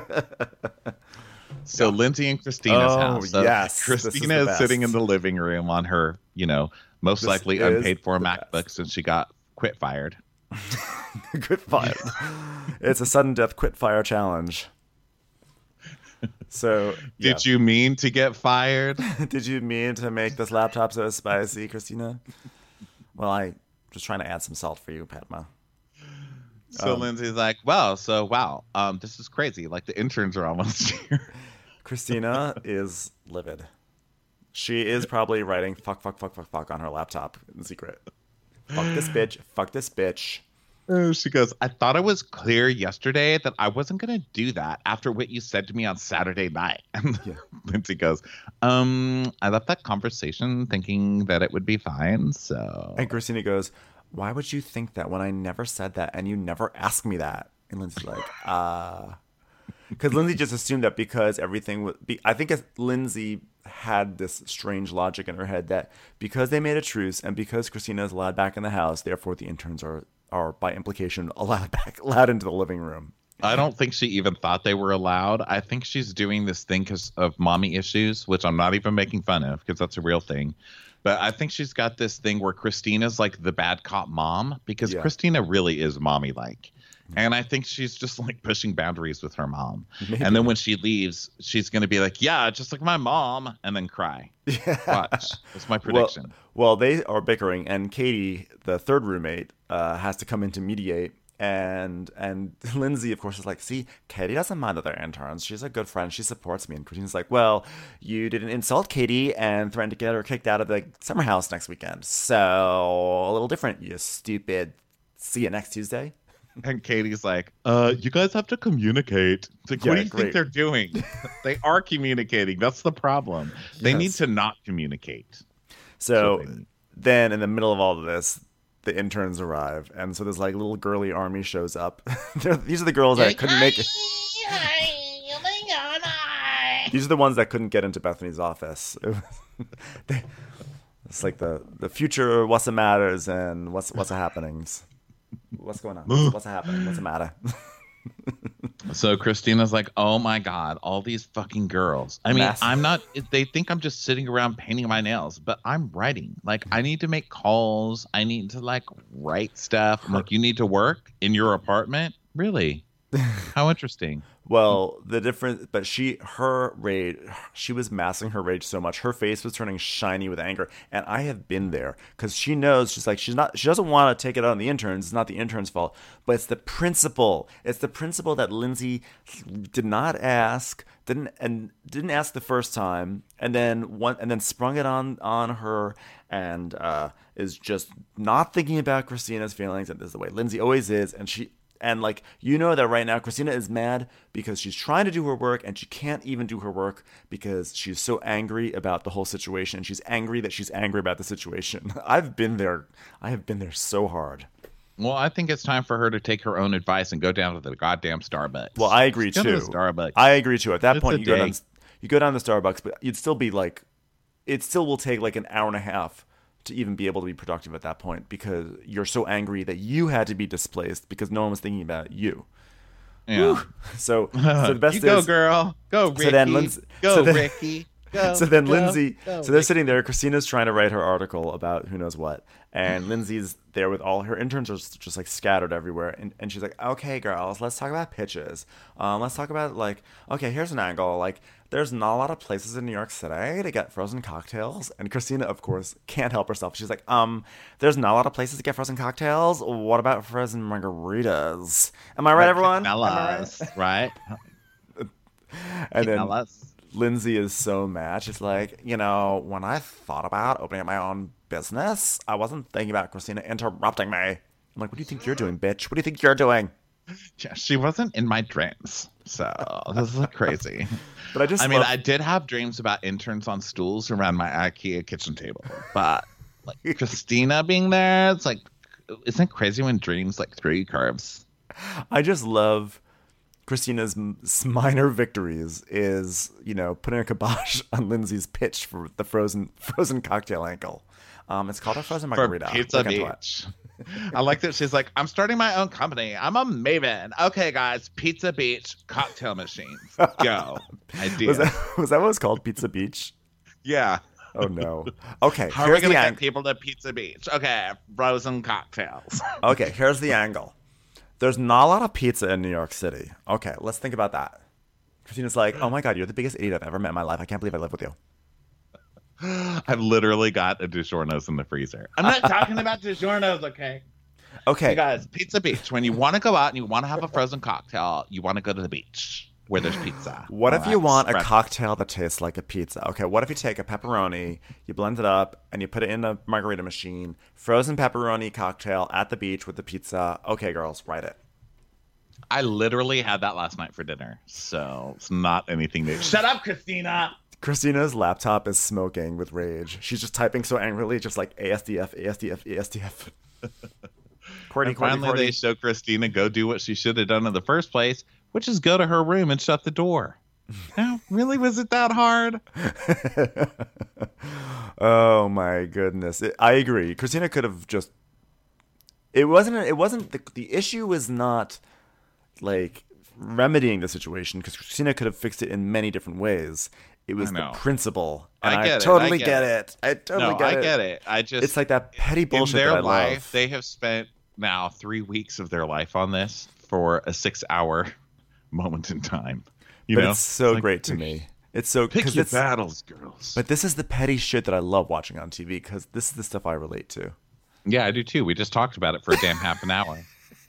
So Lindsay and Christina's house. So
yes,
Christina is sitting in the living room on her, most likely unpaid for MacBook since she got fired.
Quit fired. It's a sudden death quit fire challenge. So
did you mean to get fired?
Did you mean to make this laptop so spicy, Christina? Well, I was trying to add some salt for you, Padma.
So Lindsay's like, wow, this is crazy. Like the interns are almost here.
Christina is livid. She is probably writing fuck on her laptop in secret. Fuck this bitch. Fuck this bitch.
She goes, I thought it was clear yesterday that I wasn't going to do that after what you said to me on Saturday night. And Lindsay goes, I left that conversation thinking that it would be fine. So.
And Christina goes, why would you think that when I never said that and you never asked me that? And Lindsay's like, because Lindsay just assumed that because everything would be, I think Lindsay had this strange logic in her head that because they made a truce and because Christina is allowed back in the house, therefore the interns are by implication allowed into the living room.
I don't think she even thought they were allowed. I think she's doing this thing because of mommy issues, which I'm not even making fun of because that's a real thing. But I think she's got this thing where Christina's like the bad cop mom because Christina really is mommy-like. And I think she's just like pushing boundaries with her mom. Maybe. And then when she leaves, she's going to be like, yeah, just like my mom, and then cry. Yeah. Watch. That's my prediction.
Well, they are bickering, and Katie, the third roommate, has to come in to mediate. And Lindsay, of course, is like, see, Katie doesn't mind other interns. She's a good friend. She supports me. And Christina's like, well, you didn't insult Katie and threaten to get her kicked out of the summer house next weekend. So a little different, you stupid. See you next Tuesday.
And Katie's like, you guys have to communicate. It's like, what do you think they're doing? They are communicating. That's the problem. They need to not communicate.
So then in the middle of all of this, the interns arrive. And so this like little girly army shows up. These are the girls that couldn't make it.
Oh my God,
These are the ones that couldn't get into Bethany's office. It's like the future, what's the matters, and what's the happenings. What's going on? What's happening? What's the matter?
So Christina's like, oh my God, all these fucking girls. I mean, I'm not, they think I'm just sitting around painting my nails, but I'm writing. Like, I need to make calls. I need to like write stuff. I'm like, you need to work in your apartment? Really? How interesting.
Well, the difference, but her rage, she was masking her rage so much. Her face was turning shiny with anger. And I have been there because she knows, she doesn't want to take it out on the interns. It's not the intern's fault, but it's the principal. It's the principal that Lindsay didn't ask the first time, and then sprung it on her, and is just not thinking about Christina's feelings. And this is the way Lindsay always is. And like, you know that right now Christina is mad because she's trying to do her work and she can't even do her work because she's so angry about the whole situation. She's angry that she's angry about the situation. I've been there. I have been there so hard.
Well, I think it's time for her to take her own advice and go down to the goddamn Starbucks.
Well, I agree too.
Go to the Starbucks.
I agree too. At that point, you go down to Starbucks, but you'd still be like, it still will take like an hour and a half to even be able to be productive at that point because you're so angry that you had to be displaced because no one was thinking about you.
Yeah.
So the best
you go, girl. Go, Ricky. Ricky. Go,
so then
go,
Lindsay,
go,
so they're sitting there. Christina's trying to write her article about who knows what. And Lindsay's there with all her interns are just like scattered everywhere. And she's like, okay, girls, let's talk about pitches. Let's talk about like, okay, here's an angle. Like, there's not a lot of places in New York City to get frozen cocktails. And Christina, of course, can't help herself. She's like, there's not a lot of places to get frozen cocktails. What about frozen margaritas? Am I right, everyone?
Right?
And then Lindsay is so mad. She's like, when I thought about opening up my own business, I wasn't thinking about Christina interrupting me. I'm like, what do you think you're doing, bitch? What do you think you're doing?
Yeah, she wasn't in my dreams. So this is crazy.
But
I did have dreams about interns on stools around my IKEA kitchen table. But like Christina being there, it's like, isn't it crazy when dreams like throw you curves?
I just love Christina's minor victories is, putting a kibosh on Lindsay's pitch for the frozen cocktail ankle. It's called a frozen margarita.
For Pizza Beach. I like that she's like, I'm starting my own company. I'm a maven. Okay, guys, Pizza Beach cocktail machines. Go. Idea.
Was that what it was called? Pizza Beach?
Yeah.
Oh, no. Okay,
how are we going to get people to Pizza Beach? Okay, frozen cocktails.
Okay, here's the angle. There's not a lot of pizza in New York City. Okay, let's think about that. Christina's like, oh my God, you're the biggest idiot I've ever met in my life. I can't believe I live with you.
I've literally got a DiGiorno's in the freezer. I'm not talking about DiGiorno's, okay?
Okay.
You guys, Pizza Beach. When you want to go out and you want to have a frozen cocktail, you want to go to the beach where there's pizza.
What if you want a cocktail that tastes like a pizza? Okay, what if you take a pepperoni, you blend it up, and you put it in a margarita machine, frozen pepperoni cocktail at the beach with the pizza. Okay, girls, write it.
I literally had that last night for dinner, so it's not anything new. Shut up, Christina!
Christina's laptop is smoking with rage. She's just typing so angrily, just like ASDF, ASDF, ASDF.
Finally, they show Christina go do what she should have done in the first place, which is go to her room and shut the door. Now, really, was it that hard?
Oh my goodness! I agree. Christina could have just. It wasn't. The issue was not like remedying the situation because Christina could have fixed it in many different ways. It was the principle. And I totally get it. I totally get it. It's like that petty bullshit
in their
that I
life,
love.
They have spent now 3 weeks of their life on this for a 6-hour moment in time.
It's so great to me. It's so
pick your battles, girls.
But this is the petty shit that I love watching on TV because this is the stuff I relate to.
Yeah, I do too. We just talked about it for a damn half an hour.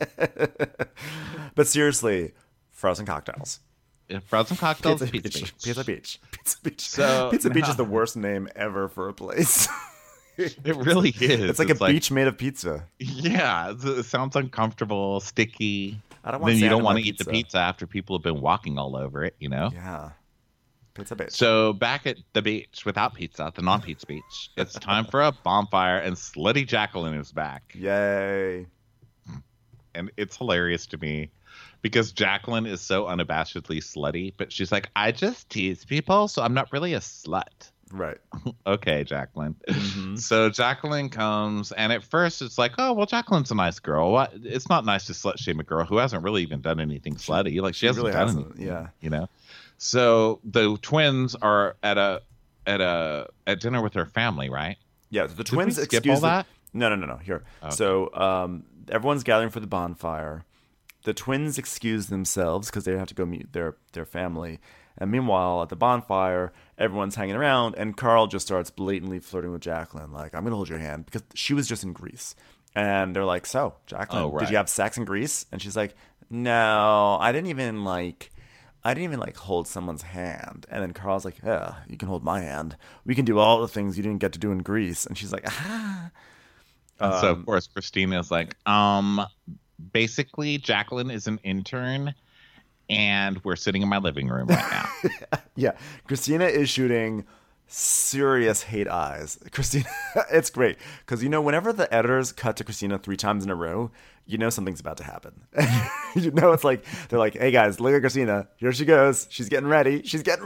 But seriously, frozen cocktails.
Frozen cocktails,
Pizza Beach.
So,
Pizza Beach is the worst name ever for a place.
It really is.
It's like a beach made of pizza.
Yeah, it sounds uncomfortable, sticky.
I don't want.
Then you don't want to eat the pizza after people have been walking all over it.
Yeah. Pizza Beach.
So back at the beach without pizza, the non-pizza beach, it's time for a bonfire, and Slutty Jacqueline is back.
Yay!
And it's hilarious to me. Because Jacqueline is so unabashedly slutty, but she's like, I just tease people, so I'm not really a slut.
Right.
Okay, Jacqueline.
Mm-hmm.
So Jacqueline comes, and at first it's like, oh, well, Jacqueline's a nice girl. What? It's not nice to slut shame a girl who hasn't really even done anything slutty. Like she hasn't
really
done
hasn't,
anything,
yeah.
you know. So the twins are at dinner with their family, right?
Yeah, the twins
skip
excuse
all that?
No. Here.
Okay.
So everyone's gathering for the bonfire. The twins excuse themselves because they have to go meet their family. And meanwhile, at the bonfire, everyone's hanging around, and Carl just starts blatantly flirting with Jacqueline. Like, I'm going to hold your hand, because she was just in Greece. And they're like, so, Jacqueline, did you have sex in Greece? And she's like, no, I didn't even hold someone's hand. And then Carl's like, yeah, you can hold my hand. We can do all the things you didn't get to do in Greece. And she's like, ah.
So, of course, Christina's like, basically, Jacqueline is an intern, and we're sitting in my living room right now.
Yeah. Christina is shooting serious hate eyes. Christina, it's great. Because, whenever the editors cut to Christina 3 times in a row, something's about to happen. It's like, they're like, hey, guys, look at Christina. Here she goes. She's getting ready.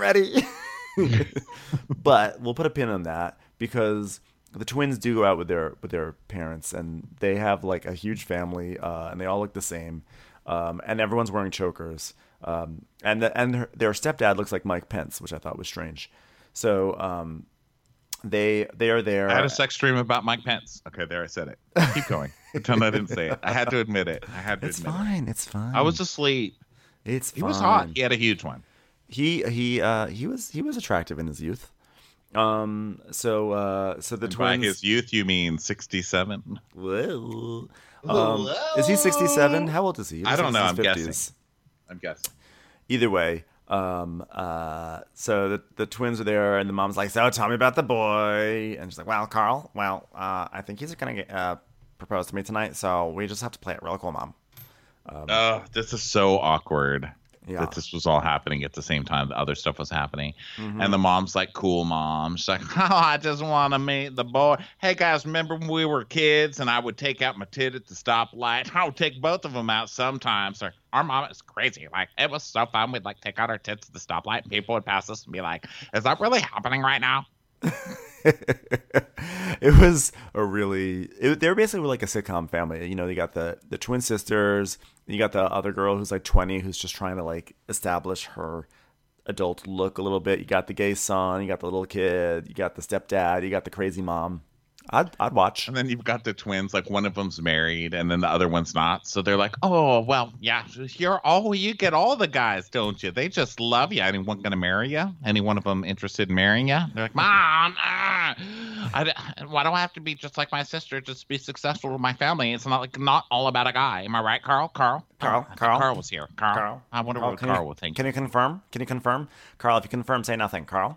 But we'll put a pin on that because the twins do go out with their parents, and they have like a huge family, and they all look the same, and everyone's wearing chokers, and their stepdad looks like Mike Pence, which I thought was strange. So they are there.
I had a sex dream about Mike Pence. Okay, there I said it. Keep going. Pretend I didn't say it. I had to admit it.
It's fine. It's fine.
I was asleep.
It's fine.
He was hot. He had a huge one.
He was attractive in his youth. So the twins.
By his youth, you mean 67?
Whoa. Is he 67? How old is he?
I don't know. I'm
50s.
guessing.
Either way, so the twins are there, and the mom's like, "So tell me about the boy." And she's like, "Well, Carl, I think he's gonna get propose to me tonight, so we just have to play it real cool, Mom."
This is so awkward.
Yeah.
That this was all happening at the same time the other stuff was happening. Mm-hmm. And the mom's like, cool, Mom. She's like, oh, I just want to meet the boy. Hey, guys, remember when we were kids and I would take out my tit at the stoplight? I would take both of them out sometimes. Or, our mom is crazy. Like, it was so fun. We'd, like, take out our tits at the stoplight, and people would pass us and be like, is that really happening right now?
It was they were basically like a sitcom family. You got the twin sisters, you got the other girl who's like 20 who's just trying to like establish her adult look a little bit. You got the gay son, you got the little kid, you got the stepdad, you got the crazy mom. I'd watch.
And then you've got the twins, like one of them's married and then the other one's not. So they're like, oh, well, yeah, you get all the guys, don't you? They just love you. Anyone going to marry you? Any one of them interested in marrying you? They're like, Mom, why do I have to be just like my sister, just be successful with my family? It's not all about a guy. Am I right, Carl? Carl was here. Carl. I wonder what Carl would think.
Can you confirm? Carl, if you confirm, say nothing. Carl?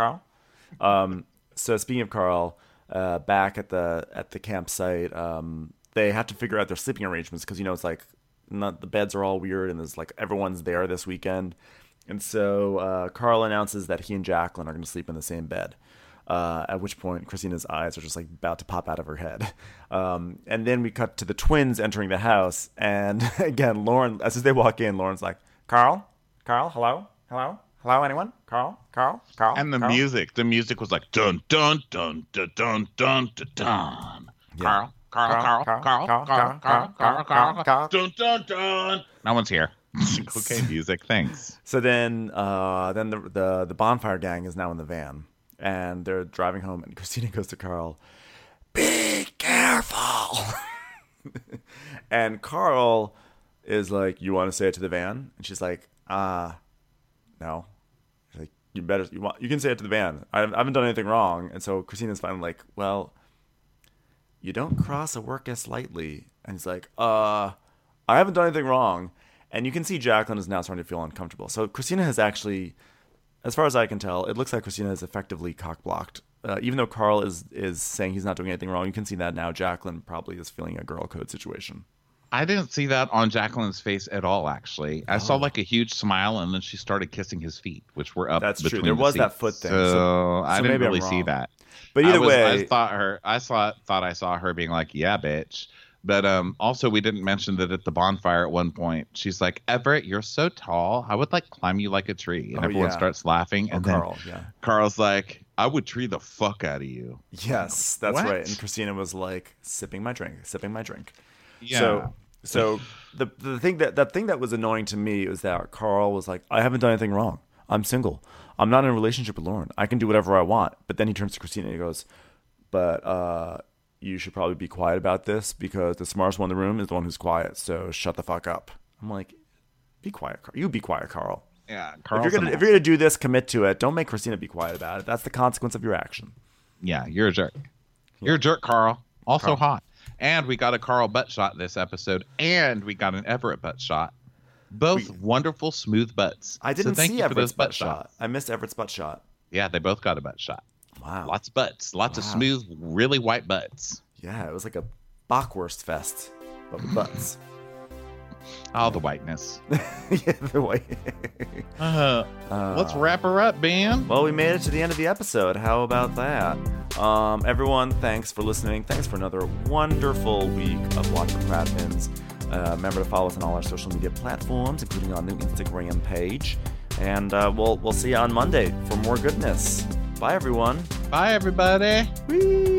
So speaking of Carl, back at the campsite, they have to figure out their sleeping arrangements because it's like the beds are all weird and there's like everyone's there this weekend, and so Carl announces that he and Jacqueline are going to sleep in the same bed. At which point Christina's eyes are just like about to pop out of her head, and then we cut to the twins entering the house, and again Lauren, as they walk in, Lauren's like, Carl, hello. Hello, anyone? Carl.
And the music was like dun dun dun dun dun dun dun dun.
Yeah.
Carl, dun dun dun. No one's here. Okay, music, thanks.
So then the bonfire gang is now in the van, and they're driving home, and Christina goes to Carl, be careful. And Carl is like, you want to say it to the van? And she's like, no. Like, you can say it to the van. I haven't done anything wrong. And so Christina's finally like, well, you don't cross a workus lightly. And he's like, I haven't done anything wrong. And you can see Jacqueline is now starting to feel uncomfortable. So Christina has actually, as far as I can tell, it looks like Christina is effectively cock-blocked. Even though Carl is saying he's not doing anything wrong, you can see that now Jacqueline probably is feeling a girl code situation.
I didn't see that on Jacqueline's face at all, actually. I saw like a huge smile, and then she started kissing his feet, which were up.
That's true. There was that foot thing.
So I didn't really see that.
But either way,
I thought I saw her being like, "Yeah, bitch." But also, we didn't mention that at the bonfire at one point, she's like, "Everett, you're so tall. I would like climb you like a tree." And everyone starts laughing. And then Carl's like, I would tree the fuck out of you.
Yes, that's
What?
right. And Christina was like, sipping my drink.
Yeah.
So the thing that was annoying to me was that Carl was like, I haven't done anything wrong. I'm single. I'm not in a relationship with Lauren. I can do whatever I want. But then he turns to Christina and he goes, but you should probably be quiet about this because the smartest one in the room is the one who's quiet. So shut the fuck up. I'm like, be quiet, Carl. You be quiet, Carl.
Yeah.
If you're gonna do this, commit to it. Don't make Christina be quiet about it. That's the consequence of your action.
Yeah, you're a jerk. You're a jerk, Carl. Also hot. And we got a Carl butt shot this episode, and we got an Everett butt shot. Both wonderful, smooth butts.
I didn't
thank
see
you for
Everett's
those
butt shot. I missed Everett's butt shot.
Yeah, they both got a butt shot.
Wow.
Lots of butts. Lots of smooth, really white butts.
Yeah, it was like a Bockwurst fest, but with butts.
Oh, the whiteness.
Yeah, the white.
Let's wrap her up, Ben.
Well, we made it to the end of the episode. How about that? Everyone, thanks for listening. Thanks for another wonderful week of Watch for Crap Bins. Remember to follow us on all our social media platforms, including our new Instagram page. And we'll see you on Monday for more goodness. Bye, everyone.
Bye, everybody.
Whee!